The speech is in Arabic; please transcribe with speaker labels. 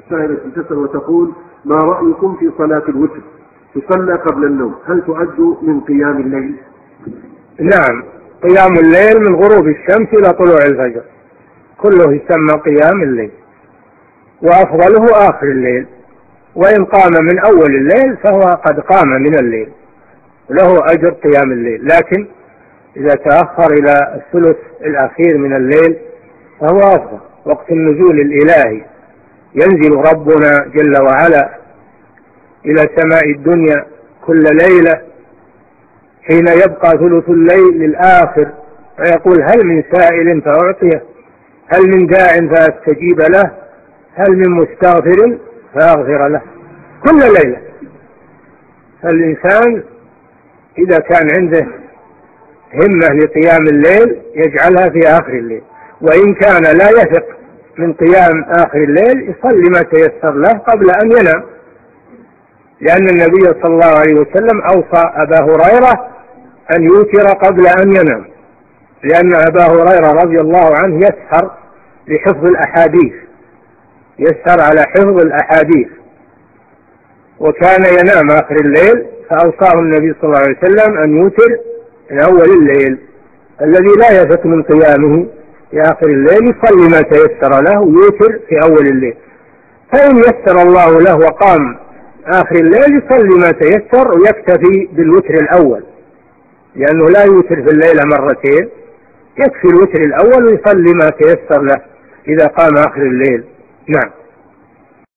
Speaker 1: سائلة تسأل وتقول: ما رأيكم في صلاة الوتر؟ تصلى قبل النوم، هل تعد من قيام الليل؟
Speaker 2: نعم، قيام الليل من غروب الشمس إلى طلوع الفجر كله يسمى قيام الليل، وأفضله آخر الليل، وإن قام من أول الليل فهو قد قام من الليل له أجر قيام الليل، لكن إذا تأخر إلى الثلث الأخير من الليل فهو أفضل. وقت النزول الإلهي ينزل ربنا جل وعلا إلى سماء الدنيا كل ليلة حين يبقى ثلث الليل الآخر فيقول: هل من سائل فأعطيه، هل من داع فأستجيب له، هل من مستغفر فأغفر له، كل ليلة. فالإنسان إذا كان عنده همة لقيام الليل يجعلها في آخر الليل، وإن كان لا يثق من قيام آخر الليل يصلي ما تيسر له قبل أن ينام، لأن النبي صلى الله عليه وسلم أوصى أبا هريرة أن يوتر قبل أن ينام، لأن أبا هريرة رضي الله عنه يسهر لحفظ الأحاديث، يسهر على حفظ الأحاديث، وكان ينام آخر الليل، فأوصاه النبي صلى الله عليه وسلم أن يوتر من أول الليل. الذي لا يثق من قيامه في آخر الليل يصلي ما تيسر له ويوتر في أول الليل، فإن يسر الله له وقام آخر الليل يصلي ما تيسر ويكتفي بالوتر الأول، لأنه لا يوتر في الليلة مرتين، يكفي الوتر الأول ويصلي ما تيسر له إذا قام آخر الليل. نعم.